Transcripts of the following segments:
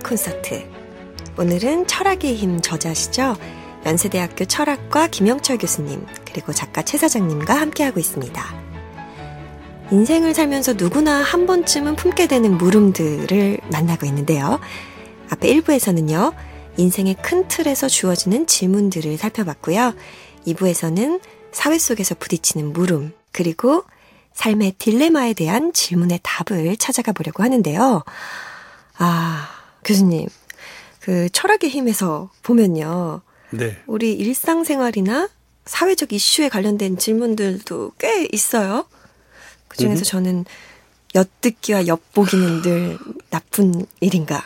콘서트. 오늘은 철학의 힘 저자시죠. 연세대학교 철학과 김영철 교수님 그리고 작가 최 사장님과 함께하고 있습니다. 인생을 살면서 누구나 한 번쯤은 품게 되는 물음들을 만나고 있는데요. 앞에 1부에서는요. 인생의 큰 틀에서 주어지는 질문들을 살펴봤고요. 2부에서는 사회 속에서 부딪히는 물음 그리고 삶의 딜레마에 대한 질문의 답을 찾아가 보려고 하는데요. 교수님, 그 철학의 힘에서 보면요. 네. 우리 일상생활이나 사회적 이슈에 관련된 질문들도 꽤 있어요. 그중에서 저는 엿듣기와 엿보기는 늘 나쁜 일인가?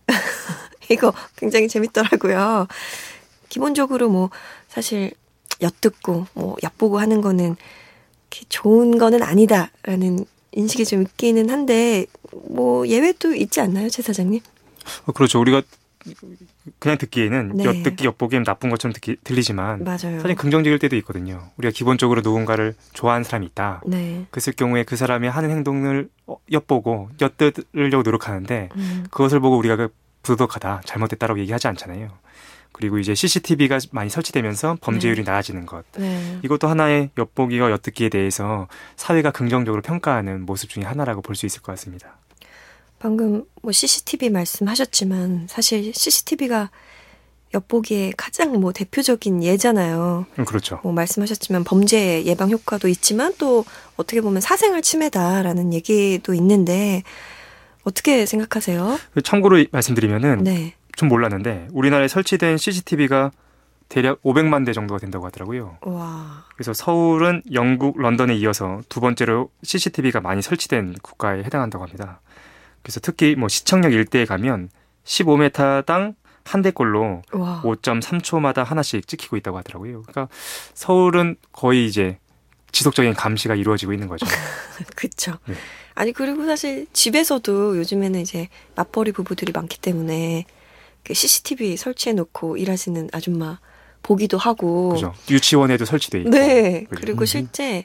이거 굉장히 재밌더라고요. 기본적으로 사실 엿듣고 엿보고 하는 거는 좋은 거는 아니다라는 인식이 좀 있기는 한데 예외도 있지 않나요, 최 사장님? 그렇죠. 우리가 그냥 듣기에는 네. 엿듣기, 엿보기엔 나쁜 것처럼 들리지만 맞아요. 사실 긍정적일 때도 있거든요. 우리가 기본적으로 누군가를 좋아하는 사람이 있다. 네. 그랬을 경우에 그 사람이 하는 행동을 엿보고 엿들으려고 노력하는데 그것을 보고 우리가 부도덕하다, 잘못됐다라고 얘기하지 않잖아요. 그리고 이제 CCTV가 많이 설치되면서 범죄율이 낮아지는 것. 네. 이것도 하나의 엿보기와 엿듣기에 대해서 사회가 긍정적으로 평가하는 모습 중에 하나라고 볼 수 있을 것 같습니다. 방금 CCTV 말씀하셨지만 사실 CCTV가 엿보기에 가장 대표적인 예잖아요. 그렇죠. 말씀하셨지만 범죄 예방 효과도 있지만 또 어떻게 보면 사생활 침해다라는 얘기도 있는데 어떻게 생각하세요? 참고로 말씀드리면은 네. 좀 몰랐는데 우리나라에 설치된 CCTV가 대략 500만 대 정도가 된다고 하더라고요. 와. 그래서 서울은 영국, 런던에 이어서 두 번째로 CCTV가 많이 설치된 국가에 해당한다고 합니다. 그래서 특히 시청역 일대에 가면 15m당 한 대꼴로 5.3초마다 하나씩 찍히고 있다고 하더라고요. 그러니까 서울은 거의 이제 지속적인 감시가 이루어지고 있는 거죠. 그렇죠. 네. 아니 그리고 사실 집에서도 요즘에는 이제 맞벌이 부부들이 많기 때문에 그 CCTV 설치해놓고 일하시는 아줌마 보기도 하고. 그죠. 유치원에도 설치돼 있고. 네. 그리고 실제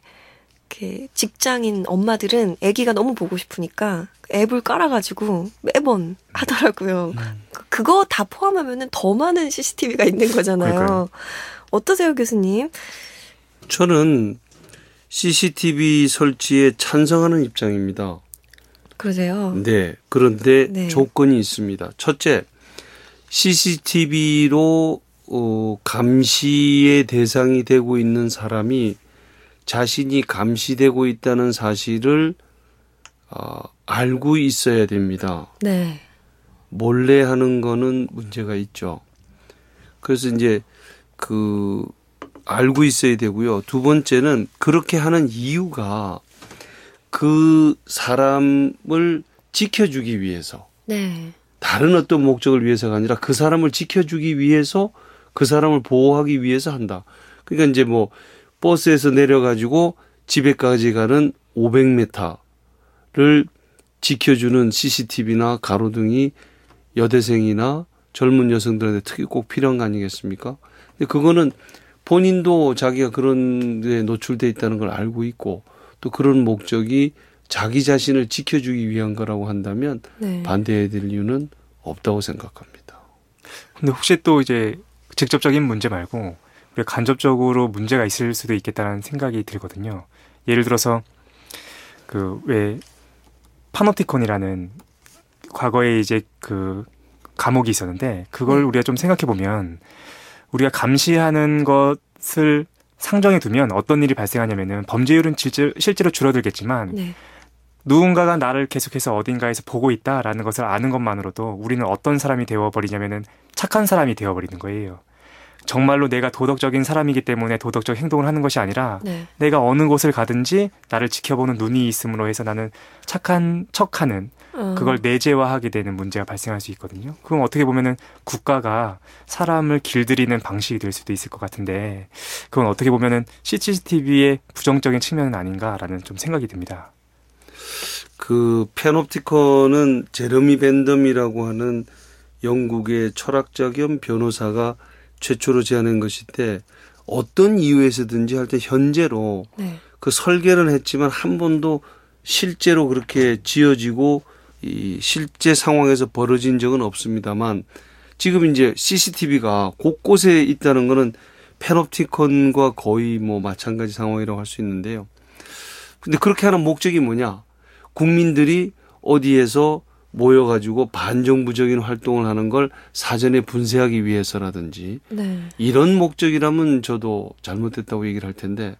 직장인 엄마들은 아기가 너무 보고 싶으니까 앱을 깔아가지고 매번 하더라고요. 그거 다 포함하면은 더 많은 CCTV가 있는 거잖아요. 그러니까요. 어떠세요, 교수님? 저는 CCTV 설치에 찬성하는 입장입니다. 그러세요? 네. 그런데 네. 조건이 있습니다. 첫째, CCTV로 감시의 대상이 되고 있는 사람이 자신이 감시되고 있다는 사실을 알고 있어야 됩니다. 네. 몰래 하는 거는 문제가 있죠. 그래서 이제 알고 있어야 되고요. 두 번째는 그렇게 하는 이유가 그 사람을 지켜주기 위해서. 네. 다른 어떤 목적을 위해서가 아니라 그 사람을 지켜주기 위해서 그 사람을 보호하기 위해서 한다. 그러니까 이제 버스에서 내려가지고 집에까지 가는 500m를 지켜주는 CCTV나 가로등이 여대생이나 젊은 여성들한테 특히 꼭 필요한 거 아니겠습니까? 근데 그거는 본인도 자기가 그런 데 노출돼 있다는 걸 알고 있고 또 그런 목적이 자기 자신을 지켜주기 위한 거라고 한다면 네. 반대해야 될 이유는 없다고 생각합니다. 근데 혹시 또 이제 직접적인 문제 말고 우리가 간접적으로 문제가 있을 수도 있겠다는 생각이 들거든요. 예를 들어서 왜 파노티콘이라는 과거에 이제 감옥이 있었는데 그걸 우리가 좀 생각해 보면 우리가 감시하는 것을 상정해 두면 어떤 일이 발생하냐면은 범죄율은 실제로 줄어들겠지만 네. 누군가가 나를 계속해서 어딘가에서 보고 있다라는 것을 아는 것만으로도 우리는 어떤 사람이 되어버리냐면은 착한 사람이 되어버리는 거예요. 정말로 내가 도덕적인 사람이기 때문에 도덕적 행동을 하는 것이 아니라 네. 내가 어느 곳을 가든지 나를 지켜보는 눈이 있음으로 해서 나는 착한 척하는 그걸 내재화하게 되는 문제가 발생할 수 있거든요. 그럼 어떻게 보면은 국가가 사람을 길들이는 방식이 될 수도 있을 것 같은데 그건 어떻게 보면은 CCTV의 부정적인 측면은 아닌가라는 좀 생각이 듭니다. 패놉티콘은 제러미 벤덤이라고 하는 영국의 철학자 겸 변호사가 최초로 제안한 것인데 어떤 이유에서든지 할 때 현재로 네. 그 설계는 했지만 한 번도 실제로 그렇게 지어지고 이 실제 상황에서 벌어진 적은 없습니다만 지금 이제 CCTV가 곳곳에 있다는 거는 패놉티콘과 거의 뭐 마찬가지 상황이라고 할 수 있는데요. 근데 그렇게 하는 목적이 뭐냐? 국민들이 어디에서 모여가지고 반정부적인 활동을 하는 걸 사전에 분쇄하기 위해서라든지 네. 이런 목적이라면 저도 잘못됐다고 얘기를 할 텐데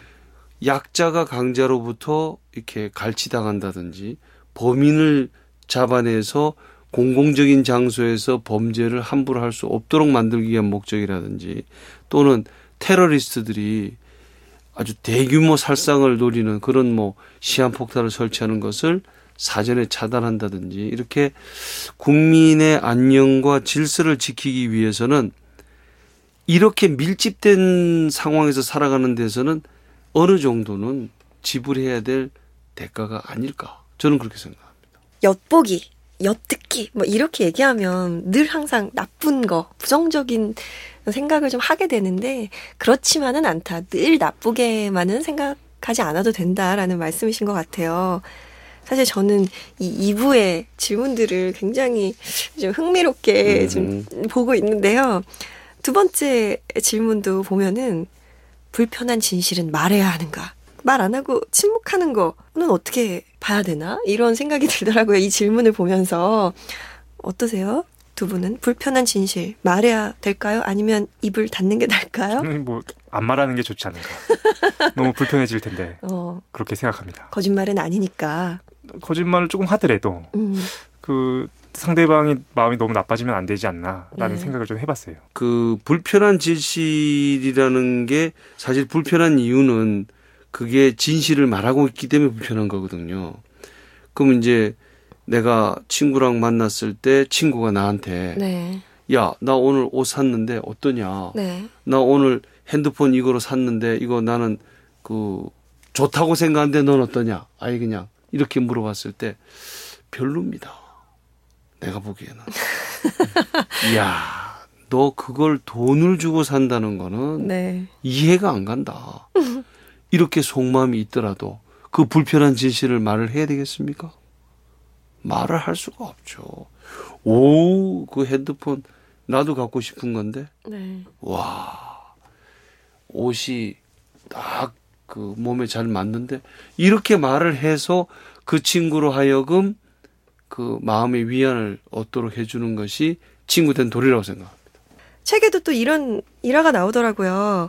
약자가 강자로부터 이렇게 갈취당한다든지 범인을 잡아내서 공공적인 장소에서 범죄를 함부로 할 수 없도록 만들기 위한 목적이라든지 또는 테러리스트들이 아주 대규모 살상을 노리는 그런 뭐 시한폭탄을 설치하는 것을 사전에 차단한다든지 이렇게 국민의 안녕과 질서를 지키기 위해서는 이렇게 밀집된 상황에서 살아가는 데서는 어느 정도는 지불해야 될 대가가 아닐까. 저는 그렇게 생각합니다. 엿보기, 엿듣기 뭐 이렇게 얘기하면 늘 항상 나쁜 거, 부정적인 생각을 좀 하게 되는데 그렇지만은 않다. 늘 나쁘게만은 생각하지 않아도 된다라는 말씀이신 것 같아요. 사실 저는 이 2부의 질문들을 굉장히 좀 흥미롭게 좀 보고 있는데요. 두 번째 질문도 보면은 불편한 진실은 말해야 하는가? 말 안 하고 침묵하는 거는 어떻게 봐야 되나? 이런 생각이 들더라고요. 이 질문을 보면서. 어떠세요? 두 분은 불편한 진실 말해야 될까요? 아니면 입을 닫는 게 나을까요? 저는 뭐 안 말하는 게 좋지 않은가. 너무 불편해질 텐데 그렇게 생각합니다. 거짓말은 아니니까. 거짓말을 조금 하더라도 그 상대방이 마음이 너무 나빠지면 안 되지 않나라는 생각을 좀 해봤어요. 그 불편한 진실이라는 게 사실 불편한 이유는 그게 진실을 말하고 있기 때문에 불편한 거거든요. 그럼 이제 내가 친구랑 만났을 때 친구가 나한테 네. 야, 나 오늘 옷 샀는데 어떠냐? 네. 나 오늘 핸드폰 이거로 샀는데 이거 나는 그 좋다고 생각하는데 넌 어떠냐? 아예 그냥 이렇게 물어봤을 때 별로입니다. 내가 보기에는. 이야, 너 그걸 돈을 주고 산다는 거는 네. 이해가 안 간다. 이렇게 속마음이 있더라도 그 불편한 진실을 말을 해야 되겠습니까? 말을 할 수가 없죠. 오, 그 핸드폰 나도 갖고 싶은 건데. 네. 와, 옷이 딱 그 몸에 잘 맞는데 이렇게 말을 해서 그 친구로 하여금 그 마음의 위안을 얻도록 해주는 것이 친구 된 도리라고 생각합니다. 책에도 또 이런 일화가 나오더라고요.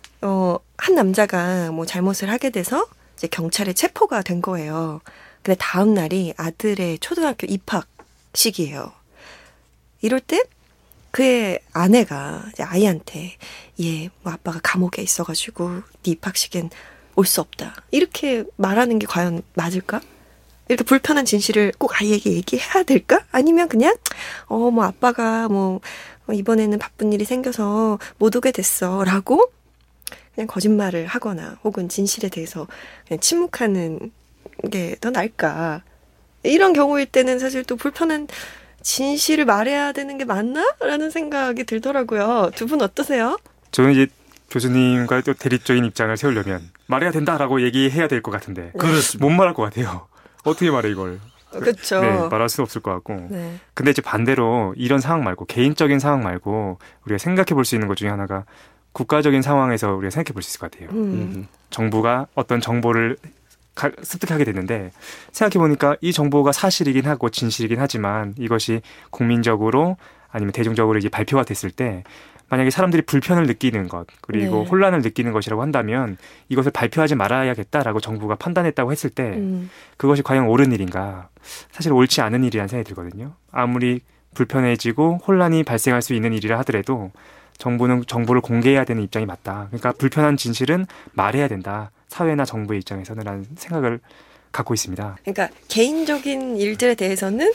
한 남자가 뭐 잘못을 하게 돼서 이제 경찰에 체포가 된 거예요. 근데 다음 날이 아들의 초등학교 입학식이에요. 이럴 때 그의 아내가 이제 아이한테 뭐 아빠가 감옥에 있어가지고 네 입학식엔 올 수 없다. 이렇게 말하는 게 과연 맞을까? 이렇게 불편한 진실을 꼭 아이에게 얘기해야 될까? 아니면 그냥 뭐 아빠가 뭐 이번에는 바쁜 일이 생겨서 못 오게 됐어라고 그냥 거짓말을 하거나 혹은 진실에 대해서 그냥 침묵하는 게 더 나을까? 이런 경우일 때는 사실 또 불편한 진실을 말해야 되는 게 맞나? 라는 생각이 들더라고요. 두 분 어떠세요? 저는 이제 교수님과 또 대립적인 입장을 세우려면 말해야 된다라고 얘기해야 될 것 같은데 그렇습니다. 못 말할 것 같아요. 어떻게 말해 이걸? 그렇죠. 네, 말할 수 없을 것 같고. 네. 근데 이제 반대로 이런 상황 말고 개인적인 상황 말고 우리가 생각해 볼 수 있는 것 중에 하나가 국가적인 상황에서 우리가 생각해 볼 수 있을 것 같아요. 정부가 어떤 정보를 습득하게 됐는데 생각해보니까 이 정보가 사실이긴 하고 진실이긴 하지만 이것이 국민적으로 아니면 대중적으로 이제 발표가 됐을 때 만약에 사람들이 불편을 느끼는 것 그리고 네. 혼란을 느끼는 것이라고 한다면 이것을 발표하지 말아야겠다라고 정부가 판단했다고 했을 때 그것이 과연 옳은 일인가? 사실 옳지 않은 일이라는 생각이 들거든요. 아무리 불편해지고 혼란이 발생할 수 있는 일이라 하더라도 정부는 정보를 공개해야 되는 입장이 맞다. 그러니까 불편한 진실은 말해야 된다. 사회나 정부의 입장에서는 라는 생각을 갖고 있습니다. 그러니까 개인적인 일들에 대해서는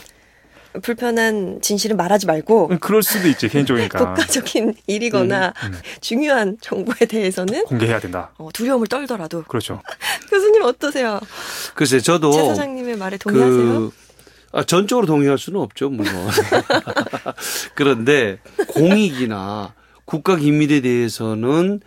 불편한 진실은 말하지 말고 그럴 수도 있지. 개인적이니까. 국가적인 일이거나 중요한 정보에 대해서는 공개해야 된다. 두려움을 떨더라도. 그렇죠. 교수님 어떠세요? 글쎄 저도 최 사장님의 말에 동의하세요? 전적으로 동의할 수는 없죠. 물론. 그런데 공익이나 국가 기밀에 대해서는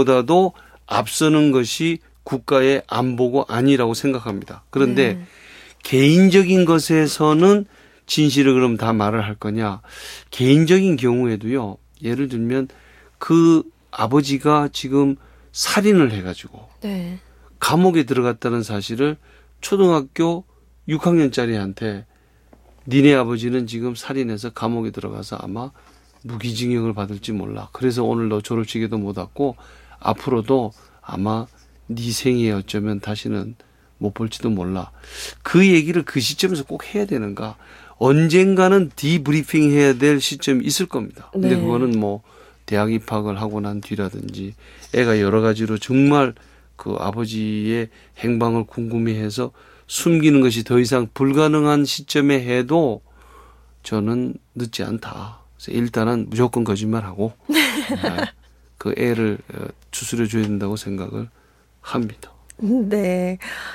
진실보다도 앞서는 것이 국가의 안보고 아니라고 생각합니다. 그런데 개인적인 것에서는 진실을 그럼 다 말을 할 거냐. 개인적인 경우에도요. 예를 들면 그 아버지가 지금 살인을 해가지고 네. 감옥에 들어갔다는 사실을 초등학교 6학년짜리한테 니네 아버지는 지금 살인해서 감옥에 들어가서 아마 무기징역을 받을지 몰라. 그래서 오늘 너 졸업식에도 못 왔고 앞으로도 아마 네 생에 어쩌면 다시는 못 볼지도 몰라. 그 얘기를 그 시점에서 꼭 해야 되는가. 언젠가는 디브리핑 해야 될 시점이 있을 겁니다. 근데 네. 그거는 뭐 대학 입학을 하고 난 뒤라든지 애가 여러 가지로 정말 그 아버지의 행방을 궁금해해서 숨기는 것이 더 이상 불가능한 시점에 해도 저는 늦지 않다. 그래서 일단은 무조건 거짓말하고 그 애를 추스려 줘야 된다고 생각을 합니다. 네.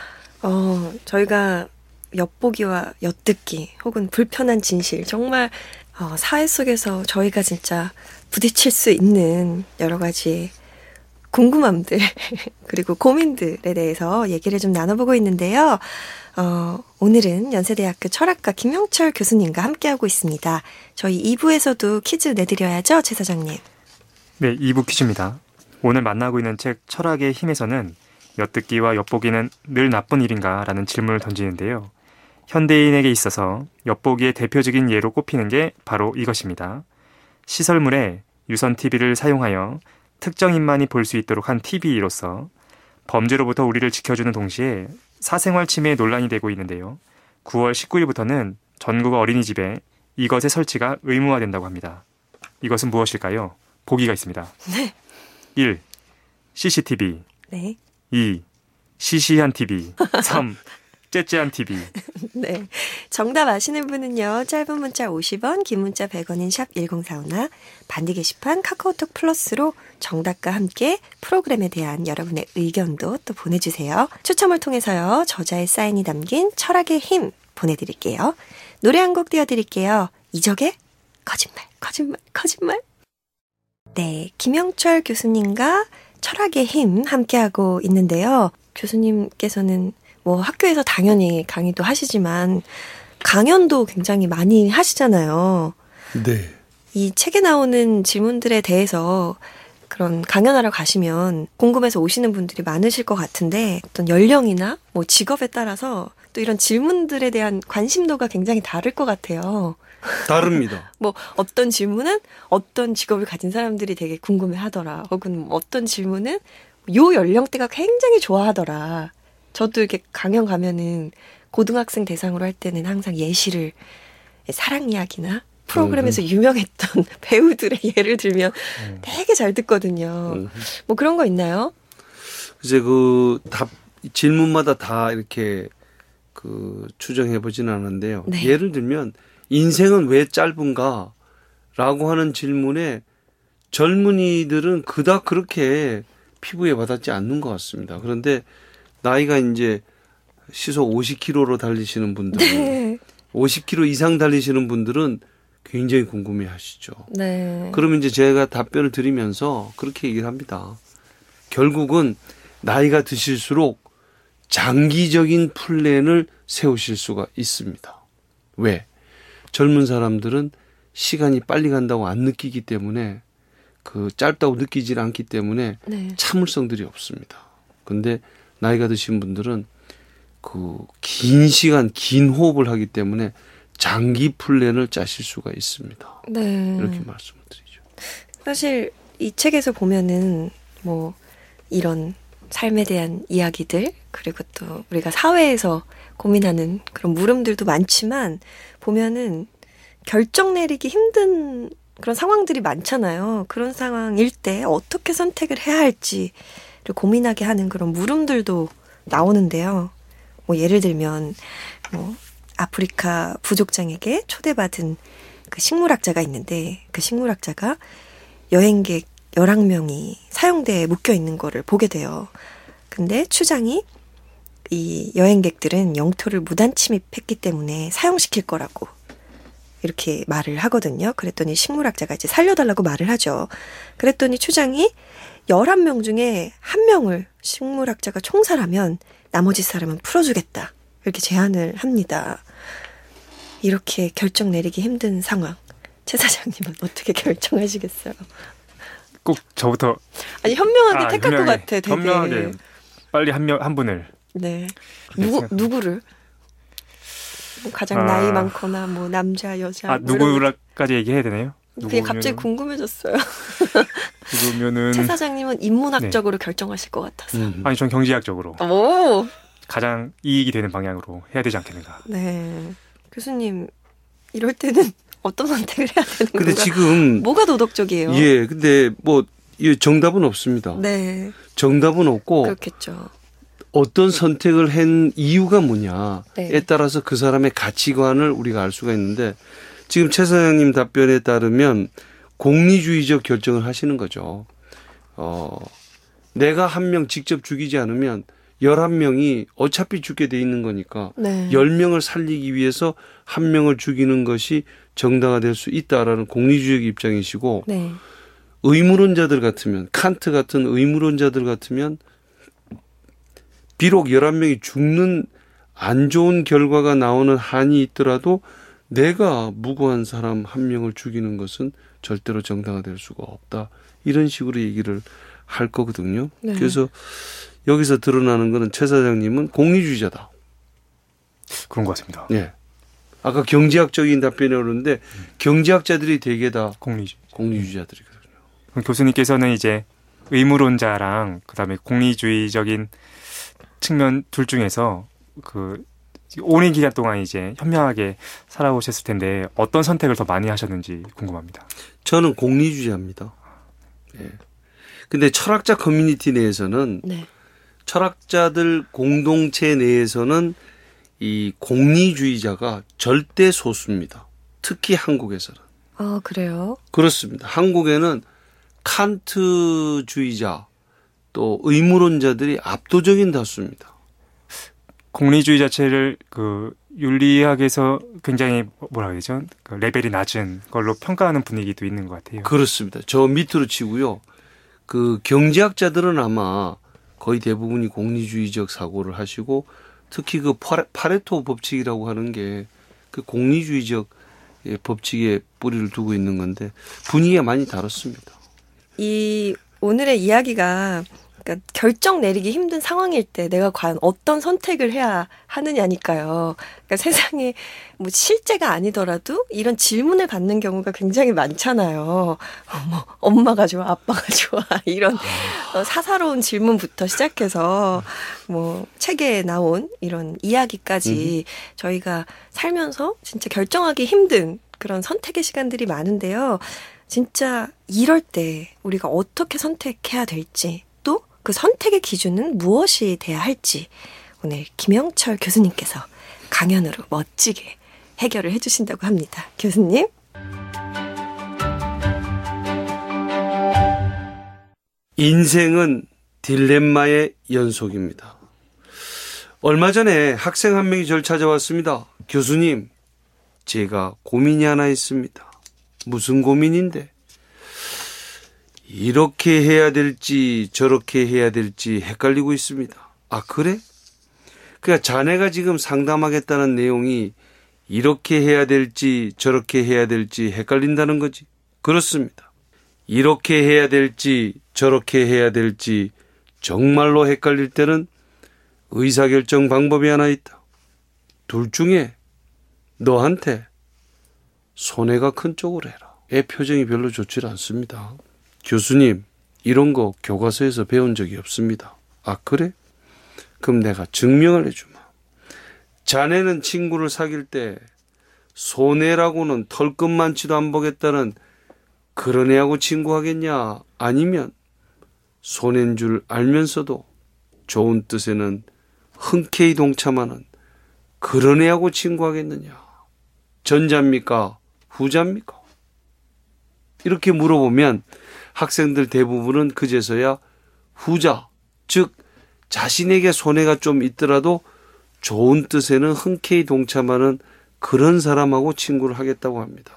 저희가 엿보기와 엿듣기 혹은 불편한 진실 정말 사회 속에서 저희가 진짜 부딪힐 수 있는 여러 가지 궁금함들 그리고 고민들에 대해서 얘기를 좀 나눠보고 있는데요. 오늘은 연세대학교 철학과 김형철 교수님과 함께하고 있습니다. 저희 2부에서도 퀴즈 내드려야죠, 최 사장님. 네, 2부 퀴즈입니다. 오늘 만나고 있는 책 철학의 힘에서는 엿듣기와 엿보기는 늘 나쁜 일인가? 라는 질문을 던지는데요. 현대인에게 있어서 엿보기의 대표적인 예로 꼽히는 게 바로 이것입니다. 시설물에 유선 TV를 사용하여 특정인만이 볼 수 있도록 한 TV로서 범죄로부터 우리를 지켜주는 동시에 사생활 침해에 논란이 되고 있는데요. 9월 19일부터는 전국 어린이집에 이것의 설치가 의무화된다고 합니다. 이것은 무엇일까요? 보기가 있습니다. 네. 1. CCTV. 네. 2. 시시한 TV. 3. 째째한 TV. 네. 정답 아시는 분은요. 짧은 문자 50원, 긴 문자 100원인 샵 1045나 반디 게시판 카카오톡 플러스로 정답과 함께 프로그램에 대한 여러분의 의견도 또 보내주세요. 추첨을 통해서요. 저자의 사인이 담긴 철학의 힘 보내드릴게요. 노래 한 곡 띄워드릴게요. 이적의 거짓말, 거짓말, 거짓말. 네. 김형철 교수님과 철학의 힘 함께하고 있는데요. 교수님께서는 뭐 학교에서 당연히 강의도 하시지만 강연도 굉장히 많이 하시잖아요. 네. 이 책에 나오는 질문들에 대해서 그런 강연하러 가시면 궁금해서 오시는 분들이 많으실 것 같은데 어떤 연령이나 뭐 직업에 따라서 또 이런 질문들에 대한 관심도가 굉장히 다를 것 같아요. 다릅니다. 뭐 어떤 질문은 어떤 직업을 가진 사람들이 되게 궁금해하더라. 혹은 어떤 질문은 요 연령대가 굉장히 좋아하더라. 저도 이렇게 강연 가면은 고등학생 대상으로 할 때는 항상 예시를 사랑 이야기나 프로그램에서 유명했던 배우들의 예를 들면 되게 잘 듣거든요. 뭐 그런 거 있나요? 이제 그 답 질문마다 다 이렇게 그 추정해 보지는 않았는데요. 네. 예를 들면 인생은 왜 짧은가라고 하는 질문에 젊은이들은 그닥 그렇게 피부에 와닿지 않는 것 같습니다. 그런데 나이가 이제 시속 50km로 달리시는 분들은 네. 50km 이상 달리시는 분들은 굉장히 궁금해 하시죠. 네. 그러면 이제 제가 답변을 드리면서 그렇게 얘기를 합니다. 결국은 나이가 드실수록 장기적인 플랜을 세우실 수가 있습니다. 왜? 젊은 사람들은 시간이 빨리 간다고 안 느끼기 때문에 그 짧다고 느끼질 않기 때문에 네. 참을성들이 없습니다. 근데 나이가 드신 분들은 그 긴 시간, 긴 호흡을 하기 때문에 장기 플랜을 짜실 수가 있습니다. 네. 이렇게 말씀을 드리죠. 사실 이 책에서 보면은 뭐 이런 삶에 대한 이야기들 그리고 또 우리가 사회에서 고민하는 그런 물음들도 많지만 보면은 결정 내리기 힘든 그런 상황들이 많잖아요. 그런 상황일 때 어떻게 선택을 해야 할지를 고민하게 하는 그런 물음들도 나오는데요. 뭐 예를 들면 뭐 아프리카 부족장에게 초대받은 그 식물학자가 있는데 그 식물학자가 여행객 11명이 사형대에 묶여 있는 거를 보게 돼요. 근데 추장이 이 여행객들은 영토를 무단 침입했기 때문에 사형시킬 거라고 이렇게 말을 하거든요. 그랬더니 식물학자가 이제 살려달라고 말을 하죠. 그랬더니 추장이 11명 중에 1명을 식물학자가 총살하면 나머지 사람은 풀어주겠다. 이렇게 제안을 합니다. 이렇게 결정 내리기 힘든 상황. 최 사장님은 어떻게 결정하시겠어요? 꼭 저부터 아니 현명하게 택할 현명하게, 것 같아. 되게. 현명하게 빨리 한 분을. 네. 네, 누구를? 뭐 가장 나이 많거나 뭐 남자 여자. 뭐 누구라까지 얘기해야 되나요? 그게 갑자기 궁금해졌어요. 누구면은 최 사장님은 인문학적으로 결정하실 것 같아서. 아니 전 경제학적으로 오. 가장 이익이 되는 방향으로 해야 되지 않겠는가. 네. 교수님 이럴 때는 어떤 선택을 해야 되는 건가? 근데 지금 뭐가 도덕적이에요? 예, 근데 뭐 정답은 없습니다. 네. 정답은 없고 그렇겠죠. 어떤 선택을 한 이유가 뭐냐에 네. 따라서 그 사람의 가치관을 우리가 알 수가 있는데 지금 최 사장님 답변에 따르면 공리주의적 결정을 하시는 거죠. 내가 한 명 직접 죽이지 않으면 11명이 어차피 죽게 돼 있는 거니까 네. 10명을 살리기 위해서 한 명을 죽이는 것이 정당화 될 수 있다라는 공리주의적 입장이시고 네. 의무론자들 같으면 칸트 같은 의무론자들 같으면 비록 11명이 죽는 안 좋은 결과가 나오는 한이 있더라도 내가 무고한 사람 한 명을 죽이는 것은 절대로 정당화될 수가 없다. 이런 식으로 얘기를 할 거거든요. 네. 그래서 여기서 드러나는 거는 최 사장님은 공리주의자다. 그런 것 같습니다. 예. 아까 경제학적인 답변이 오는데 경제학자들이 대개 다 공리주의자들이거든요. 그럼 교수님께서는 이제 의무론자랑 그다음에 공리주의적인 측면 둘 중에서 그 오랜 기간 동안 이제 현명하게 살아오셨을 텐데 어떤 선택을 더 많이 하셨는지 궁금합니다. 저는 공리주의자입니다. 예. 근데 철학자 커뮤니티 내에서는 네. 철학자들 공동체 내에서는 이 공리주의자가 절대 소수입니다. 특히 한국에서는. 아, 그래요? 그렇습니다. 한국에는 칸트주의자 또 의무론자들이 압도적인 다수입니다. 공리주의 자체를 그 윤리학에서 굉장히 뭐라 해야 되죠? 그 레벨이 낮은 걸로 평가하는 분위기도 있는 것 같아요. 그렇습니다. 저 밑으로 치고요. 그 경제학자들은 아마 거의 대부분이 공리주의적 사고를 하시고 특히 그 파레토 법칙이라고 하는 게 그 공리주의적 법칙에 뿌리를 두고 있는 건데 분위기가 많이 다릅니다. 이 오늘의 이야기가 그러니까 결정 내리기 힘든 상황일 때 내가 과연 어떤 선택을 해야 하느냐니까요. 그러니까 세상에 뭐 실제가 아니더라도 이런 질문을 받는 경우가 굉장히 많잖아요. 뭐 엄마가 좋아, 아빠가 좋아 이런 사사로운 질문부터 시작해서 뭐 책에 나온 이런 이야기까지 저희가 살면서 진짜 결정하기 힘든 그런 선택의 시간들이 많은데요. 진짜 이럴 때 우리가 어떻게 선택해야 될지 또 그 선택의 기준은 무엇이 돼야 할지 오늘 김영철 교수님께서 강연으로 멋지게 해결을 해주신다고 합니다. 교수님. 인생은 딜레마의 연속입니다. 얼마 전에 학생 한 명이 저를 찾아왔습니다. 교수님, 제가 고민이 하나 있습니다. 무슨 고민인데? 이렇게 해야 될지 저렇게 해야 될지 헷갈리고 있습니다. 아, 그래? 그러니까 자네가 지금 상담하겠다는 내용이 이렇게 해야 될지 저렇게 해야 될지 헷갈린다는 거지. 그렇습니다. 이렇게 해야 될지 저렇게 해야 될지 정말로 헷갈릴 때는 의사결정 방법이 하나 있다. 둘 중에 너한테 손해가 큰 쪽으로 해라. 애 표정이 별로 좋지 않습니다. 교수님, 이런 거 교과서에서 배운 적이 없습니다. 아, 그래? 그럼 내가 증명을 해주마. 자네는 친구를 사귈 때 손해라고는 털끝만치도 안 보겠다는 그런 애하고 친구하겠냐? 아니면 손해인 줄 알면서도 좋은 뜻에는 흔쾌히 동참하는 그런 애하고 친구하겠느냐? 전자입니까? 후자입니까? 이렇게 물어보면 학생들 대부분은 그제서야 후자, 즉 자신에게 손해가 좀 있더라도 좋은 뜻에는 흔쾌히 동참하는 그런 사람하고 친구를 하겠다고 합니다.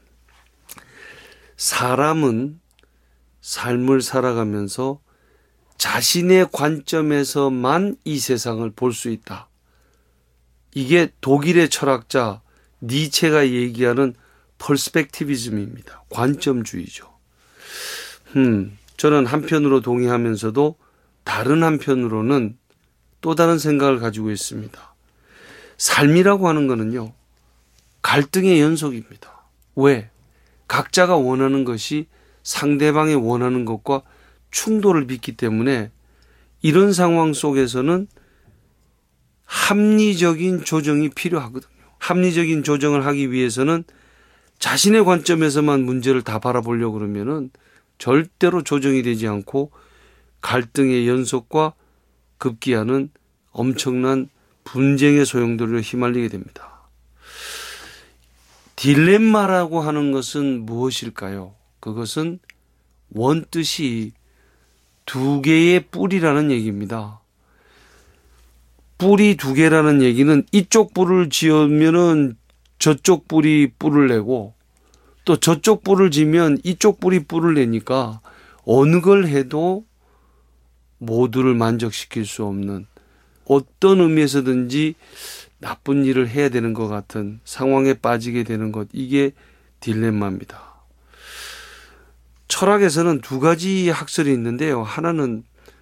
사람은 삶을 살아가면서 자신의 관점에서만 이 세상을 볼 수 있다. 이게 독일의 철학자 니체가 얘기하는 퍼스펙티비즘입니다. 관점주의죠. 저는 한편으로 동의하면서도 다른 한편으로는 또 다른 생각을 가지고 있습니다. 삶이라고 하는 거는요, 갈등의 연속입니다. 왜? 각자가 원하는 것이 상대방이 원하는 것과 충돌을 빚기 때문에 이런 상황 속에서는 합리적인 조정이 필요하거든요. 합리적인 조정을 하기 위해서는 자신의 관점에서만 문제를 다 바라보려고 그러면은 절대로 조정이 되지 않고 갈등의 연속과 급기야는 엄청난 분쟁의 소용돌이로 휘말리게 됩니다. 딜레마라고 하는 것은 무엇일까요? 그것은 원뜻이 두 개의 뿔이라는 얘기입니다. 뿔이 두 개라는 얘기는 이쪽 뿔을 지으면은 저쪽 뿔이 뿔을 내고 또 저쪽 뿔을 지면 이쪽 뿔이 뿔을 내니까 어느 걸 해도 모두를 만족시킬 수 없는 어떤 의미에서든지 나쁜 일을 해야 되는 것 같은 상황에 빠지게 되는 것, 이게 딜레마입니다. 철학에서는 두 가지 학설이 있는데요. 하나는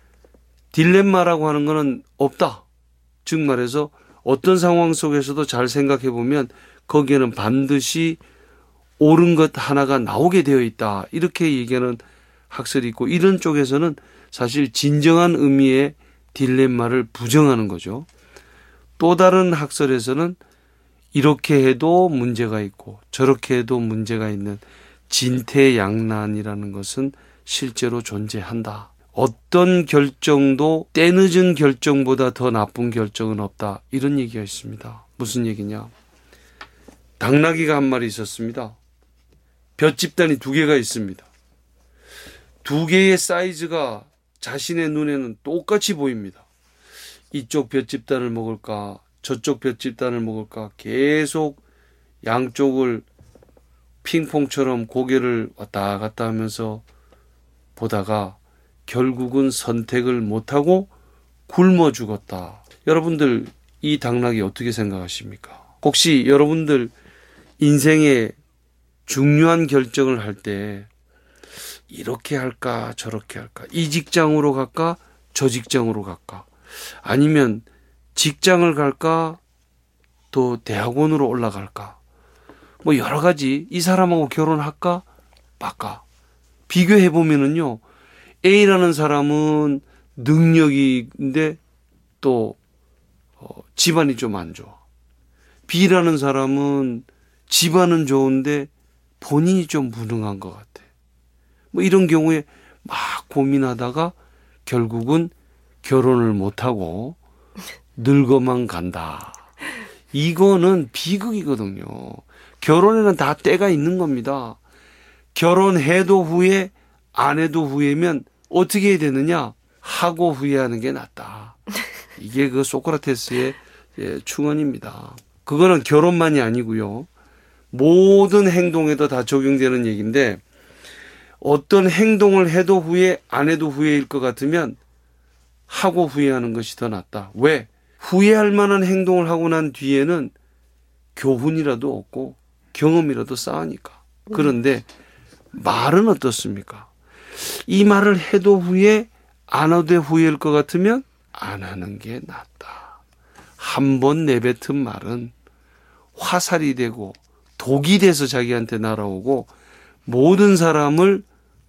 딜레마라고 하는 것은 없다. 즉 말해서 어떤 상황 속에서도 잘 생각해 보면 거기에는 반드시 옳은 것 하나가 나오게 되어 있다. 이렇게 얘기하는 학설이 있고, 이런 쪽에서는 사실 진정한 의미의 딜레마를 부정하는 거죠. 또 다른 학설에서는 이렇게 해도 문제가 있고 저렇게 해도 문제가 있는 진퇴양난이라는 것은 실제로 존재한다. 어떤 결정도 때늦은 결정보다 더 나쁜 결정은 없다. 이런 얘기가 있습니다. 무슨 얘기냐? 당나귀가 한 마리 있었습니다. 볏집단이 두 개가 있습니다. 두 개의 사이즈가 자신의 눈에는 똑같이 보입니다. 이쪽 볏집단을 먹을까 저쪽 볏집단을 먹을까 계속 양쪽을 핑퐁처럼 고개를 왔다 갔다 하면서 보다가 결국은 선택을 못하고 굶어 죽었다. 여러분들 이 당나귀 어떻게 생각하십니까? 혹시 여러분들 인생의 중요한 결정을 할 때 이렇게 할까 저렇게 할까, 이 직장으로 갈까 저 직장으로 갈까, 아니면 직장을 갈까 또 대학원으로 올라갈까, 뭐 여러 가지, 이 사람하고 결혼할까 말까, 비교해 보면은요, A라는 사람은 능력인데 또 집안이 좀 안 좋아. B라는 사람은 집안은 좋은데 본인이 좀 무능한 것 같아. 뭐 이런 경우에 막 고민하다가 결국은 결혼을 못하고 늙어만 간다. 이거는 비극이거든요. 결혼에는 다 때가 있는 겁니다. 결혼해도 후회, 안 해도 후회면 어떻게 해야 되느냐? 하고 후회하는 게 낫다. 이게 그 소크라테스의 충언입니다. 그거는 결혼만이 아니고요. 모든 행동에도 다 적용되는 얘기인데, 어떤 행동을 해도 후회, 안 해도 후회일 것 같으면 하고 후회하는 것이 더 낫다. 왜? 후회할 만한 행동을 하고 난 뒤에는 교훈이라도 얻고 경험이라도 쌓으니까. 그런데 말은 어떻습니까? 이 말을 해도 후회, 안 해도 후회일 것 같으면 안 하는 게 낫다. 한 번 내뱉은 말은 화살이 되고 독이 돼서 자기한테 날아오고 모든 사람을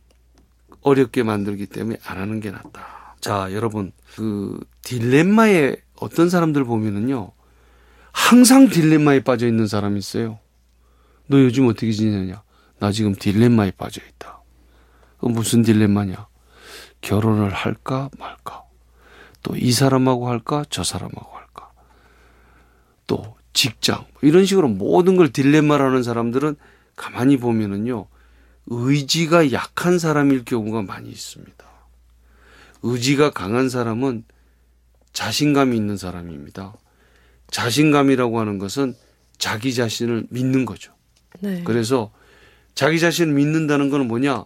어렵게 만들기 때문에 안 하는 게 낫다. 자, 여러분, 그 딜레마에 어떤 사람들 보면은요, 항상 딜레마에 빠져 있는 사람이 있어요. 너 요즘 어떻게 지내냐? 나 지금 딜레마에 빠져 있다. 무슨 딜레마냐? 결혼을 할까 말까? 또 이 사람하고 할까? 저 사람하고 할까? 또 직장, 이런 식으로 모든 걸 딜레마라는 사람들은 가만히 보면은요, 의지가 약한 사람일 경우가 많이 있습니다. 의지가 강한 사람은 자신감이 있는 사람입니다. 자신감이라고 하는 것은 자기 자신을 믿는 거죠. 네. 그래서 자기 자신을 믿는다는 건 뭐냐?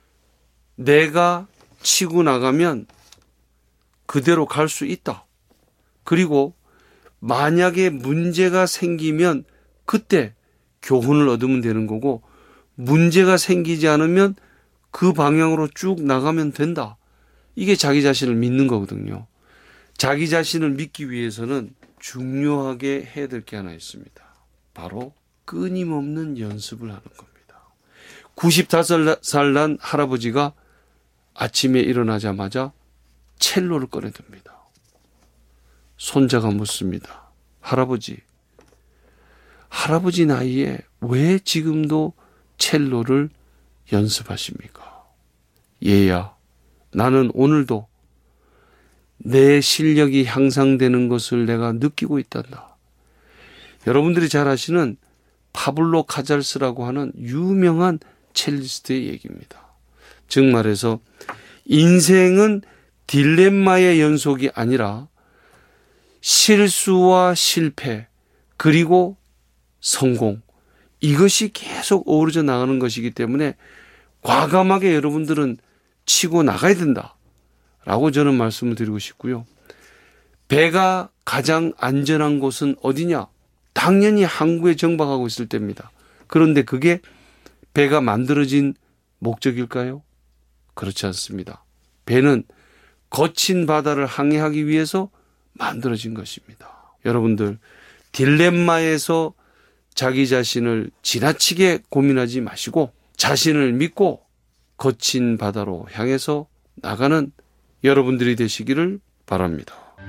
내가 치고 나가면 그대로 갈 수 있다. 그리고 만약에 문제가 생기면 그때 교훈을 얻으면 되는 거고 문제가 생기지 않으면 그 방향으로 쭉 나가면 된다. 이게 자기 자신을 믿는 거거든요. 자기 자신을 믿기 위해서는 중요하게 해야 될 게 하나 있습니다. 바로 끊임없는 연습을 하는 겁니다. 95살 난 할아버지가 아침에 일어나자마자 첼로를 꺼내듭니다. 손자가 묻습니다. 할아버지 나이에 왜 지금도 첼로를 연습하십니까? 얘야, 나는 오늘도 내 실력이 향상되는 것을 내가 느끼고 있단다. 여러분들이 잘 아시는 파블로 카잘스라고 하는 유명한 첼리스트의 얘기입니다. 즉 말해서 인생은 딜레마의 연속이 아니라 실수와 실패 그리고 성공, 이것이 계속 어우러져 나가는 것이기 때문에 과감하게 여러분들은 치고 나가야 된다라고 저는 말씀을 드리고 싶고요. 배가 가장 안전한 곳은 어디냐? 당연히 항구에 정박하고 있을 때입니다. 그런데 그게 배가 만들어진 목적일까요? 그렇지 않습니다. 배는 거친 바다를 항해하기 위해서 만들어진 것입니다. 여러분들 딜레마에서 자기 자신을 지나치게 고민하지 마시고 자신을 믿고 거친 바다로 향해서 나가는 여러분들이 되시기를 바랍니다.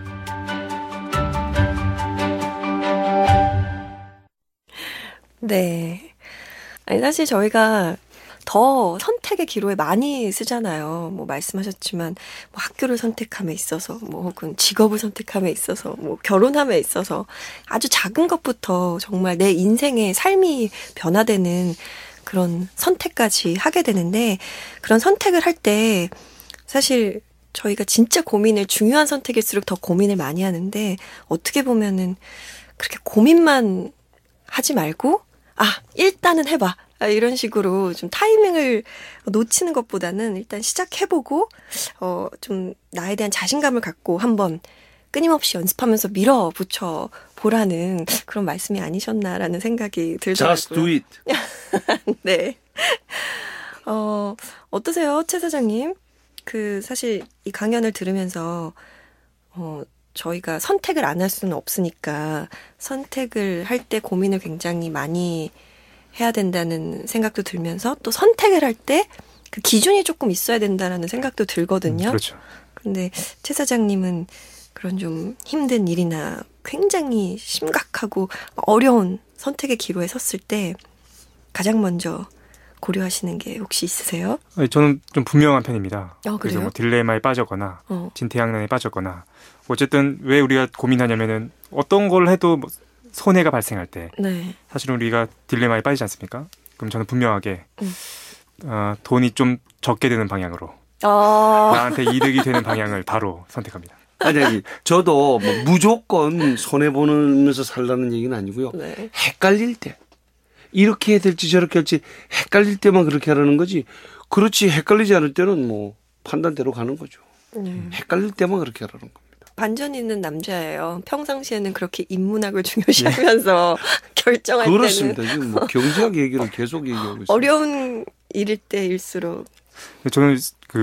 네. 아니, 사실 저희가 더 선택의 기로에 많이 쓰잖아요. 뭐 말씀하셨지만 뭐 학교를 선택함에 있어서 뭐 혹은 직업을 선택함에 있어서 뭐 결혼함에 있어서 아주 작은 것부터 정말 내 인생의 삶이 변화되는 그런 선택까지 하게 되는데 그런 선택을 할 때 사실 저희가 진짜 고민을 중요한 선택일수록 더 고민을 많이 하는데 어떻게 보면은 그렇게 고민만 하지 말고 일단은 해봐. 이런 식으로 좀 타이밍을 놓치는 것보다는 일단 시작해보고, 좀 나에 대한 자신감을 갖고 한번 끊임없이 연습하면서 밀어붙여 보라는 그런 말씀이 아니셨나라는 생각이 들더라고요. Just do it. 네. 어떠세요, 최 사장님? 사실 이 강연을 들으면서, 저희가 선택을 안 할 수는 없으니까 선택을 할 때 고민을 굉장히 많이 해야 된다는 생각도 들면서 또 선택을 할 때 그 기준이 조금 있어야 된다는 생각도 들거든요. 그렇죠. 근데 최 사장님은 그런 좀 힘든 일이나 굉장히 심각하고 어려운 선택의 기로에 섰을 때 가장 먼저 고려하시는 게 혹시 있으세요? 저는 좀 분명한 편입니다. 그래요? 그래서 뭐 딜레마에 빠졌거나 진퇴양난에 빠졌거나 어쨌든 왜 우리가 고민하냐면은 어떤 걸 해도 뭐 손해가 발생할 때 네. 사실은 우리가 딜레마에 빠지지 않습니까? 그럼 저는 분명하게 돈이 좀 적게 드는 방향으로 나한테 이득이 되는 방향을 바로 선택합니다. 아니, 저도 뭐 무조건 손해보면서 살라는 얘기는 아니고요. 네. 헷갈릴 때. 이렇게 해야 될지 저렇게 할지 헷갈릴 때만 그렇게 하라는 거지. 그렇지 헷갈리지 않을 때는 뭐 판단대로 가는 거죠. 헷갈릴 때만 그렇게 하라는 겁니다. 반전 있는 남자예요. 평상시에는 그렇게 인문학을 중요시하면서 결정할 그렇습니다. 때는 지금 뭐 경제학 얘기를 계속 얘기하고 있습니다. 어려운 일일 때일수록 저는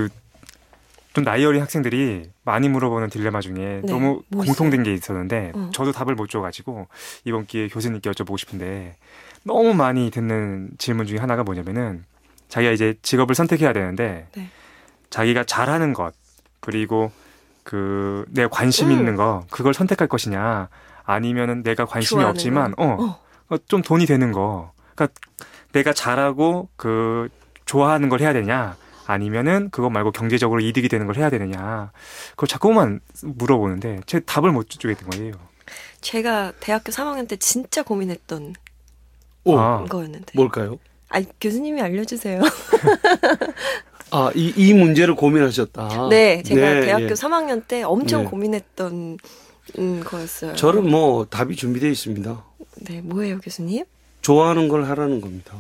좀 나이 어린 학생들이 많이 물어보는 딜레마 중에 네, 너무 뭐 공통된 게 있었는데 저도 답을 못 줘가지고 이번 기회에 교수님께 여쭤보고 싶은데 너무 많이 듣는 질문 중에 하나가 뭐냐면은 자기가 이제 직업을 선택해야 되는데 네. 자기가 잘하는 것 그리고 내가 관심 있는 거 그걸 선택할 것이냐 아니면은 내가 관심이 없지만 좀 돈이 되는 거 그러니까 내가 잘하고 좋아하는 걸 해야 되냐 아니면은 그거 말고 경제적으로 이득이 되는 걸 해야 되느냐 그걸 자꾸만 물어보는데 제 답을 못 주겠던 거예요. 제가 대학교 3학년 때 진짜 고민했던 거였는데 뭘까요? 교수님이 알려주세요. 이 문제를 고민하셨다. 네, 제가 대학교 3학년 때 엄청 고민했던 거였어요. 저는 뭐 답이 준비되어 있습니다. 네, 뭐예요, 교수님? 좋아하는 걸 하라는 겁니다.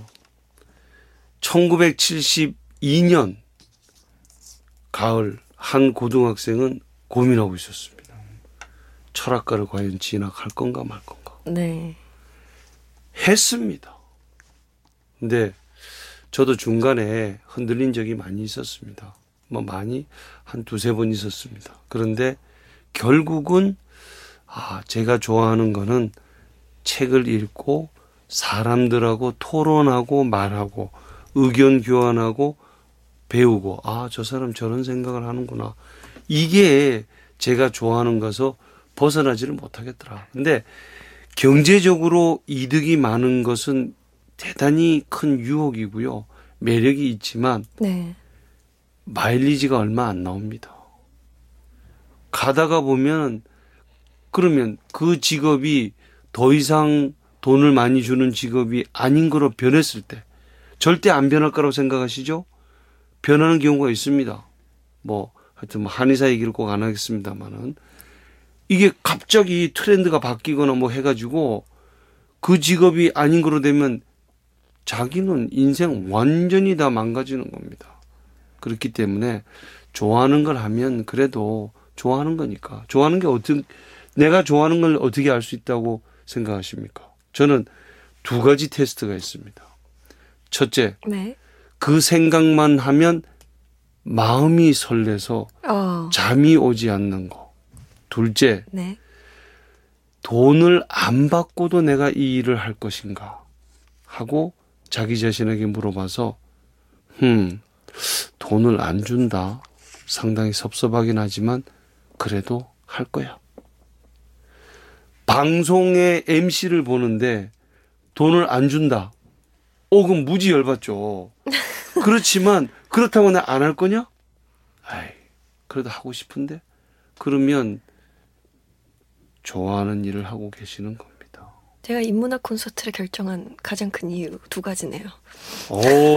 1972년 가을 한 고등학생은 고민하고 있었습니다. 철학과를 과연 진학할 건가 말 건가. 네. 했습니다. 근데 저도 중간에 흔들린 적이 많이 있었습니다. 많이 한 두세 번 있었습니다. 그런데 결국은 제가 좋아하는 거는 책을 읽고 사람들하고 토론하고 말하고 의견 교환하고 배우고 저 사람 저런 생각을 하는구나. 이게 제가 좋아하는 거서 벗어나지를 못하겠더라. 근데 경제적으로 이득이 많은 것은 대단히 큰 유혹이고요. 매력이 있지만 네. 마일리지가 얼마 안 나옵니다. 가다가 보면 그러면 그 직업이 더 이상 돈을 많이 주는 직업이 아닌 거로 변했을 때 절대 안 변할 거라고 생각하시죠? 변하는 경우가 있습니다. 하여튼 한의사 얘기를 꼭 안 하겠습니다만은 이게 갑자기 트렌드가 바뀌거나 해가지고 그 직업이 아닌 거로 되면 자기는 인생 완전히 다 망가지는 겁니다. 그렇기 때문에 좋아하는 걸 하면 그래도 좋아하는 거니까. 좋아하는 게 내가 좋아하는 걸 어떻게 알 수 있다고 생각하십니까? 저는 두 가지 테스트가 있습니다. 첫째, 네. 그 생각만 하면 마음이 설레서 잠이 오지 않는 거. 둘째, 네. 돈을 안 받고도 내가 이 일을 할 것인가 하고 자기 자신에게 물어봐서 돈을 안 준다. 상당히 섭섭하긴 하지만 그래도 할 거야. 방송의 MC를 보는데 돈을 안 준다. 그럼 무지 열받죠. 그렇지만 그렇다고 나 안 할 거냐? 그래도 하고 싶은데? 그러면 좋아하는 일을 하고 계시는 겁니다. 제가 인문학 콘서트를 결정한 가장 큰 이유 두 가지네요. 오,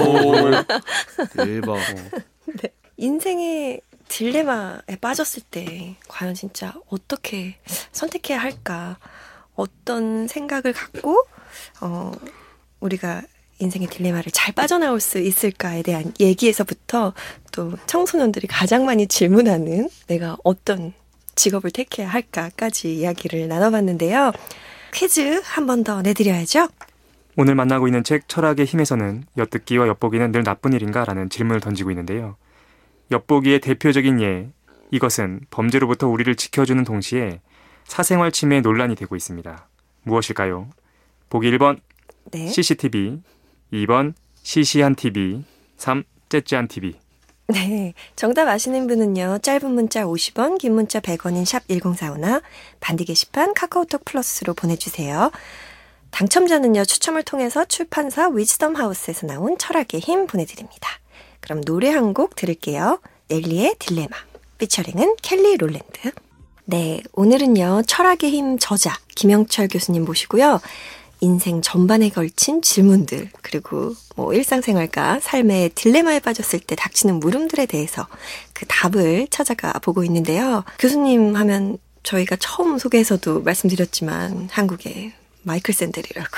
대박. 네. 인생의 딜레마에 빠졌을 때 과연 진짜 어떻게 선택해야 할까? 어떤 생각을 갖고 우리가 인생의 딜레마를 잘 빠져나올 수 있을까에 대한 얘기에서부터 또 청소년들이 가장 많이 질문하는 내가 어떤 직업을 택해야 할까까지 이야기를 나눠봤는데요. 퀴즈 한 번 더 내드려야죠. 오늘 만나고 있는 책 철학의 힘에서는 엿듣기와 엿보기는 늘 나쁜 일인가? 라는 질문을 던지고 있는데요. 엿보기의 대표적인 예, 이것은 범죄로부터 우리를 지켜주는 동시에 사생활 침해의 논란이 되고 있습니다. 무엇일까요? 보기 1번 네. CCTV, 2번 시시한 TV, 3. 째째한 TV. 네, 정답 아시는 분은요. 짧은 문자 50원, 긴 문자 100원인 샵 1045나 반디 게시판 카카오톡 플러스로 보내주세요. 당첨자는요. 추첨을 통해서 출판사 위즈덤 하우스에서 나온 철학의 힘 보내드립니다. 그럼 노래 한 곡 들을게요. 넬리의 딜레마, 피처링은 켈리 롤랜드. 네, 오늘은요. 철학의 힘 저자 김영철 교수님 모시고요. 인생 전반에 걸친 질문들, 그리고 일상생활과 삶의 딜레마에 빠졌을 때 닥치는 물음들에 대해서 그 답을 찾아가 보고 있는데요. 교수님 하면 저희가 처음 소개에서도 말씀드렸지만 한국의 마이클 샌델이라고.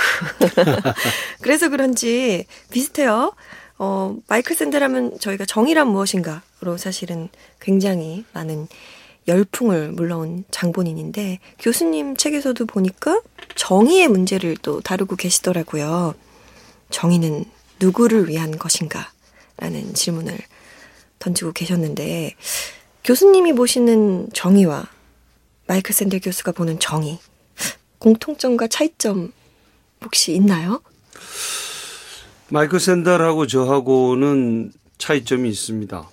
그래서 그런지 비슷해요. 마이클 샌델 하면 저희가 정의란 무엇인가로 사실은 굉장히 많은 열풍을 물러온 장본인인데 교수님 책에서도 보니까 정의의 문제를 또 다루고 계시더라고요. 정의는 누구를 위한 것인가? 라는 질문을 던지고 계셨는데 교수님이 보시는 정의와 마이클 샌델 교수가 보는 정의, 공통점과 차이점 혹시 있나요? 마이클 샌델하고 저하고는 차이점이 있습니다.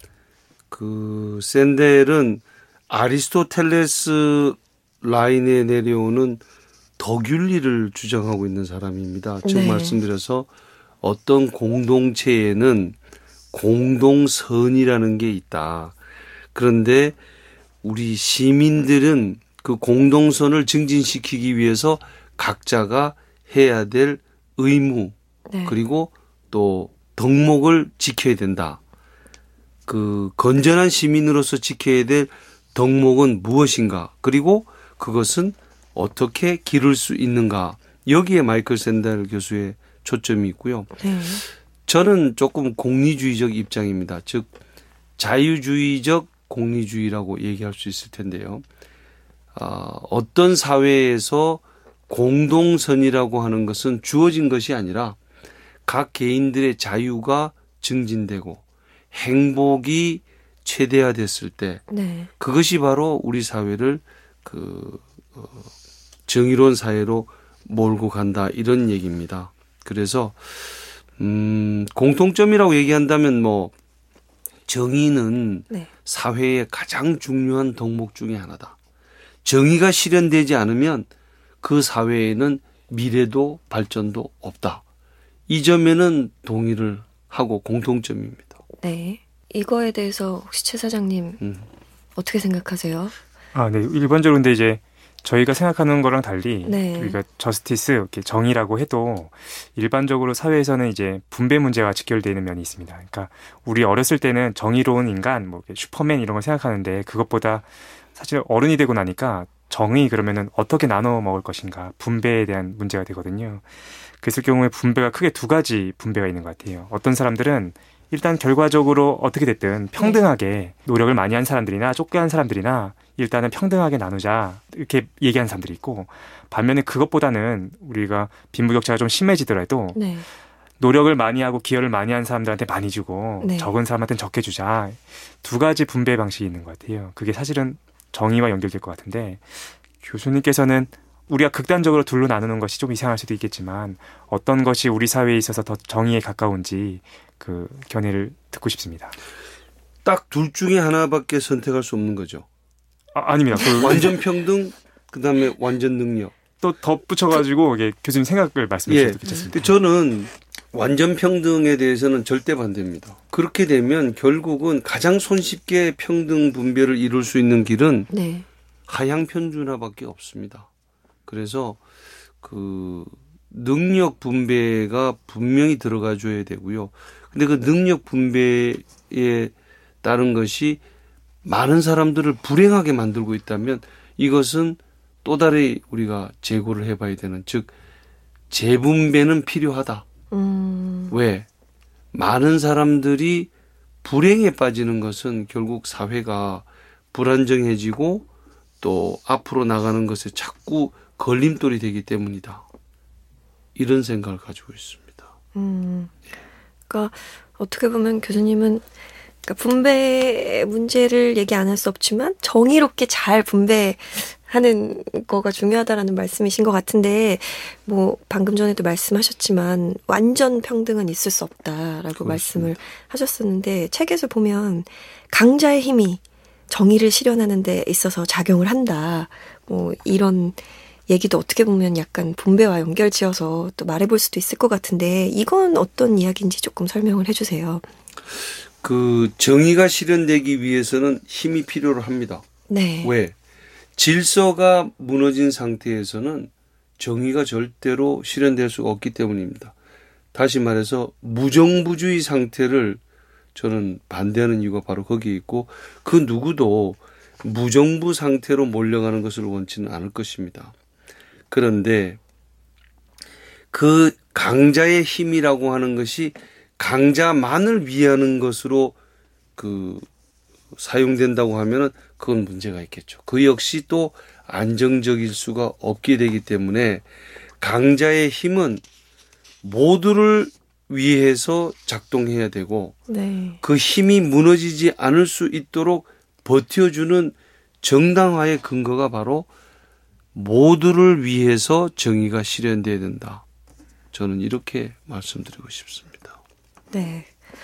샌델은 아리스토텔레스 라인에 내려오는 덕윤리를 주장하고 있는 사람입니다. 즉 말씀드려서 어떤 공동체에는 공동선이라는 게 있다. 그런데 우리 시민들은 그 공동선을 증진시키기 위해서 각자가 해야 될 의무 그리고 또 덕목을 지켜야 된다. 건전한 시민으로서 지켜야 될 덕목은 무엇인가? 그리고 그것은 어떻게 기를 수 있는가? 여기에 마이클 샌델 교수의 초점이 있고요. 저는 조금 공리주의적 입장입니다. 즉 자유주의적 공리주의라고 얘기할 수 있을 텐데요. 어떤 사회에서 공동선이라고 하는 것은 주어진 것이 아니라 각 개인들의 자유가 증진되고 행복이 최대화됐을 때 네. 그것이 바로 우리 사회를 정의로운 사회로 몰고 간다 이런 얘기입니다. 그래서 공통점이라고 얘기한다면 뭐 정의는 네. 사회의 가장 중요한 덕목 중에 하나다. 정의가 실현되지 않으면 그 사회에는 미래도 발전도 없다. 이 점에는 동의를 하고 공통점입니다. 네. 이거에 대해서 혹시 최 사장님 어떻게 생각하세요? 네. 일반적으로 근데 이제 저희가 생각하는 거랑 달리 네. 우리가 저스티스, 이렇게 정의라고 해도 일반적으로 사회에서는 이제 분배 문제와 직결되어 있는 면이 있습니다. 그러니까 우리 어렸을 때는 정의로운 인간, 뭐 슈퍼맨 이런 걸 생각하는데 그것보다 사실 어른이 되고 나니까 정의 그러면은 어떻게 나눠 먹을 것인가 분배에 대한 문제가 되거든요. 그랬을 경우에 분배가 크게 두 가지 분배가 있는 것 같아요. 어떤 사람들은 일단 결과적으로 어떻게 됐든 평등하게 노력을 많이 한 사람들이나 쫓겨난 사람들이나 일단은 평등하게 나누자 이렇게 얘기하는 사람들이 있고, 반면에 그것보다는 우리가 빈부격차가 좀 심해지더라도 네. 노력을 많이 하고 기여를 많이 한 사람들한테 많이 주고 네. 적은 사람한테는 적게 주자, 두 가지 분배 방식이 있는 것 같아요. 그게 사실은 정의와 연결될 것 같은데, 교수님께서는 우리가 극단적으로 둘로 나누는 것이 좀 이상할 수도 있겠지만 어떤 것이 우리 사회에 있어서 더 정의에 가까운지 그 견해를 듣고 싶습니다. 딱 둘 중에 하나밖에 선택할 수 없는 거죠. 아닙니다. 완전 평등, 그다음에 완전 능력. 또 덧붙여가지고 이게 교수님 생각을 말씀해 주셔도 괜찮습니다. 저는 완전 평등에 대해서는 절대 반대입니다. 그렇게 되면 결국은 가장 손쉽게 평등 분배를 이룰 수 있는 길은 네. 하향 편준화밖에 없습니다. 그래서 그 능력 분배가 분명히 들어가 줘야 되고요. 근데 그 능력 분배에 따른 것이 많은 사람들을 불행하게 만들고 있다면 이것은 또 다른 우리가 재고를 해봐야 되는, 즉 재분배는 필요하다. 왜? 많은 사람들이 불행에 빠지는 것은 결국 사회가 불안정해지고 또 앞으로 나가는 것에 자꾸 걸림돌이 되기 때문이다. 이런 생각을 가지고 있습니다. 그러니까 어떻게 보면 교수님은 그러니까 분배 문제를 얘기 안 할 수 없지만 정의롭게 잘 분배하는 거가 중요하다라는 말씀이신 것 같은데, 뭐 방금 전에도 말씀하셨지만 완전 평등은 있을 수 없다라고 그렇습니다. 말씀을 하셨었는데, 책에서 보면 강자의 힘이 정의를 실현하는 데 있어서 작용을 한다. 뭐 이런 얘기도 어떻게 보면 약간 분배와 연결지어서 또 말해볼 수도 있을 것 같은데, 이건 어떤 이야기인지 조금 설명을 해주세요. 그 정의가 실현되기 위해서는 힘이 필요로 합니다. 네. 왜? 질서가 무너진 상태에서는 정의가 절대로 실현될 수가 없기 때문입니다. 다시 말해서 무정부주의 상태를 저는 반대하는 이유가 바로 거기에 있고, 그 누구도 무정부 상태로 몰려가는 것을 원치는 않을 것입니다. 그런데 그 강자의 힘이라고 하는 것이 강자만을 위하는 것으로 사용된다고 하면은 그건 문제가 있겠죠. 그 역시 또 안정적일 수가 없게 되기 때문에 강자의 힘은 모두를 위해서 작동해야 되고, 네. 그 힘이 무너지지 않을 수 있도록 버텨주는 정당화의 근거가 바로 모두를 위해서 정의가 실현돼야 된다. 저는 이렇게 말씀드리고 싶습니다. 네.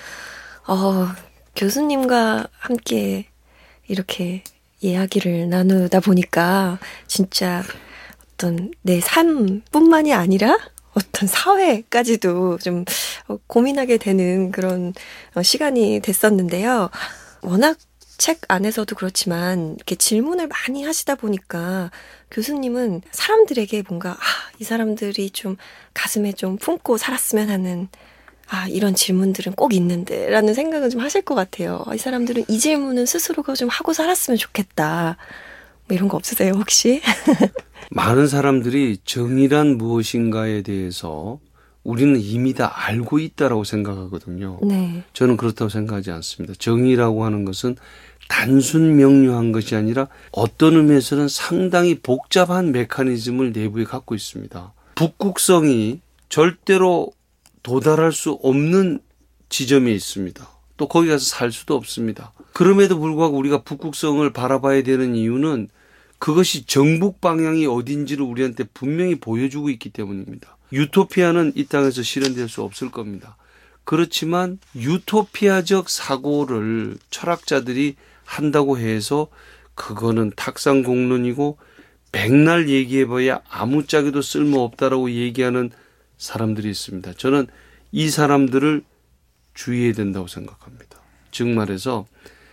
교수님과 함께 이렇게 이야기를 나누다 보니까 진짜 어떤 내 삶뿐만이 아니라 어떤 사회까지도 좀 고민하게 되는 그런 시간이 됐었는데요. 워낙 책 안에서도 그렇지만 이렇게 질문을 많이 하시다 보니까 교수님은 사람들에게 뭔가 이 사람들이 좀 가슴에 좀 품고 살았으면 하는 이런 질문들은 꼭 있는데 라는 생각은 좀 하실 것 같아요. 이 사람들은 이 질문은 스스로가 좀 하고 살았으면 좋겠다. 뭐 이런 거 없으세요 혹시? 많은 사람들이 정의란 무엇인가에 대해서 우리는 이미 다 알고 있다라고 생각하거든요. 네. 저는 그렇다고 생각하지 않습니다. 정의라고 하는 것은 단순 명료한 것이 아니라 어떤 의미에서는 상당히 복잡한 메커니즘을 내부에 갖고 있습니다. 북극성이 절대로 도달할 수 없는 지점에 있습니다. 또 거기 가서 살 수도 없습니다. 그럼에도 불구하고 우리가 북극성을 바라봐야 되는 이유는 그것이 정북 방향이 어딘지를 우리한테 분명히 보여주고 있기 때문입니다. 유토피아는 이 땅에서 실현될 수 없을 겁니다. 그렇지만 유토피아적 사고를 철학자들이 한다고 해서 그거는 탁상공론이고 백날 얘기해봐야 아무짝에도 쓸모없다라고 얘기하는 사람들이 있습니다. 저는 이 사람들을 주의해야 된다고 생각합니다. 즉 말해서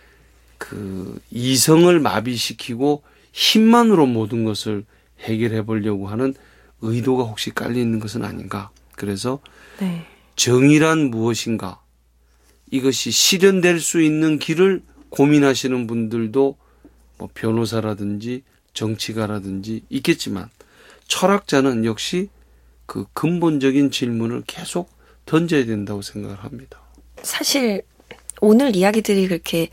그 이성을 마비시키고 힘만으로 모든 것을 해결해 보려고 하는 의도가 혹시 깔려 있는 것은 아닌가. 그래서 네. 정의란 무엇인가, 이것이 실현될 수 있는 길을 고민하시는 분들도 뭐 변호사라든지 정치가라든지 있겠지만 철학자는 역시 그 근본적인 질문을 계속 던져야 된다고 생각을 합니다. 사실 오늘 이야기들이 그렇게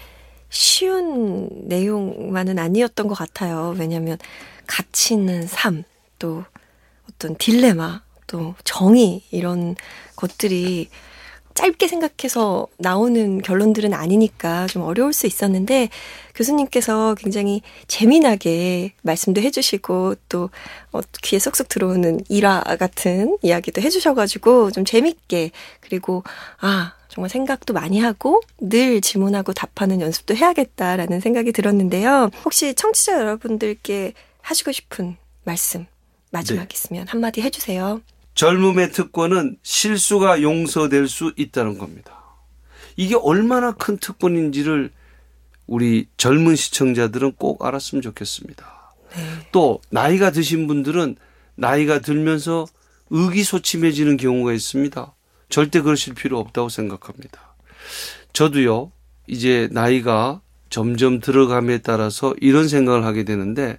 쉬운 내용만은 아니었던 것 같아요. 왜냐하면 가치 있는 삶, 또 어떤 딜레마, 또 정의, 이런 것들이 짧게 생각해서 나오는 결론들은 아니니까 좀 어려울 수 있었는데, 교수님께서 굉장히 재미나게 말씀도 해주시고 또 귀에 쏙쏙 들어오는 일화 같은 이야기도 해주셔가지고 좀 재밌게, 그리고 정말 생각도 많이 하고 늘 질문하고 답하는 연습도 해야겠다라는 생각이 들었는데요. 혹시 청취자 여러분들께 하시고 싶은 말씀 마지막 있으면 한마디 해주세요. 젊음의 특권은 실수가 용서될 수 있다는 겁니다. 이게 얼마나 큰 특권인지를 우리 젊은 시청자들은 꼭 알았으면 좋겠습니다. 네. 또 나이가 드신 분들은 나이가 들면서 의기소침해지는 경우가 있습니다. 절대 그러실 필요 없다고 생각합니다. 저도요, 이제 나이가 점점 들어감에 따라서 이런 생각을 하게 되는데,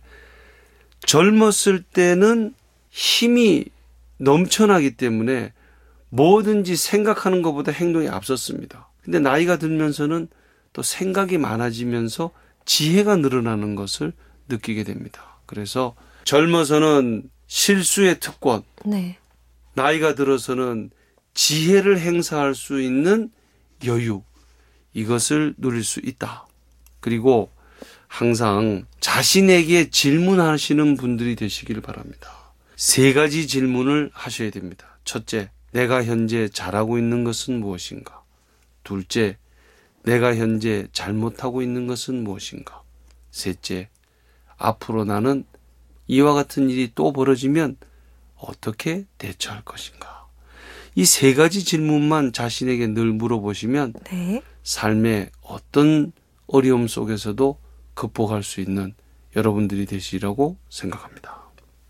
젊었을 때는 힘이 넘쳐나기 때문에 뭐든지 생각하는 것보다 행동이 앞섰습니다. 근데 나이가 들면서는 또 생각이 많아지면서 지혜가 늘어나는 것을 느끼게 됩니다. 그래서 젊어서는 실수의 특권, 네. 나이가 들어서는 지혜를 행사할 수 있는 여유, 이것을 누릴 수 있다. 그리고 항상 자신에게 질문하시는 분들이 되시길 바랍니다. 3가지 질문을 하셔야 됩니다. 첫째, 내가 현재 잘하고 있는 것은 무엇인가? 둘째, 내가 현재 잘못하고 있는 것은 무엇인가? 셋째, 앞으로 나는 이와 같은 일이 또 벌어지면 어떻게 대처할 것인가? 이 3가지 질문만 자신에게 늘 물어보시면 네. 삶의 어떤 어려움 속에서도 극복할 수 있는 여러분들이 되시리라고 생각합니다.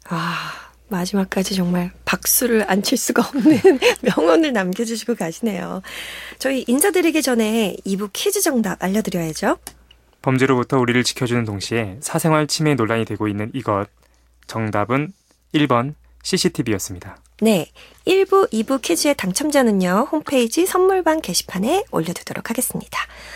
마지막까지 정말 박수를 안 칠 수가 없는 명언을 남겨주시고 가시네요. 저희 인사드리기 전에 2부 퀴즈 정답 알려드려야죠. 범죄로부터 우리를 지켜주는 동시에 사생활 침해 논란이 되고 있는 이것. 정답은 1번 CCTV였습니다. 네, 1부, 2부 퀴즈의 당첨자는요, 홈페이지 선물방 게시판에 올려두도록 하겠습니다.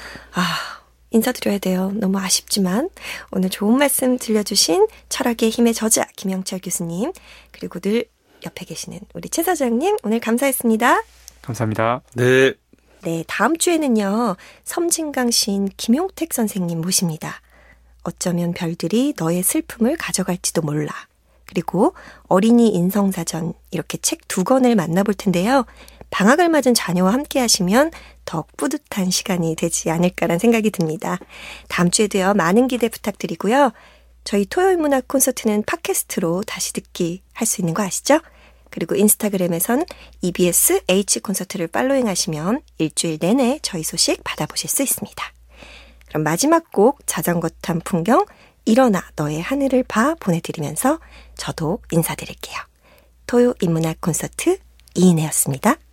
인사드려야 돼요. 너무 아쉽지만 오늘 좋은 말씀 들려주신 철학의 힘의 저자 김영철 교수님, 그리고 늘 옆에 계시는 우리 최 사장님, 오늘 감사했습니다. 감사합니다. 네. 네, 다음 주에는요, 섬진강 시인 김용택 선생님 모십니다. 어쩌면 별들이 너의 슬픔을 가져갈지도 몰라. 그리고 어린이 인성사전, 이렇게 책 2권을 만나볼 텐데요. 방학을 맞은 자녀와 함께 하시면 더 뿌듯한 시간이 되지 않을까라는 생각이 듭니다. 다음 주에도요, 많은 기대 부탁드리고요. 저희 토요일 문학 콘서트는 팟캐스트로 다시 듣기 할 수 있는 거 아시죠? 그리고 인스타그램에선 EBS H 콘서트를 팔로잉 하시면 일주일 내내 저희 소식 받아보실 수 있습니다. 그럼 마지막 곡 자전거 탄 풍경 일어나 너의 하늘을 봐 보내드리면서 저도 인사드릴게요. 토요 인문학 콘서트 이인혜였습니다.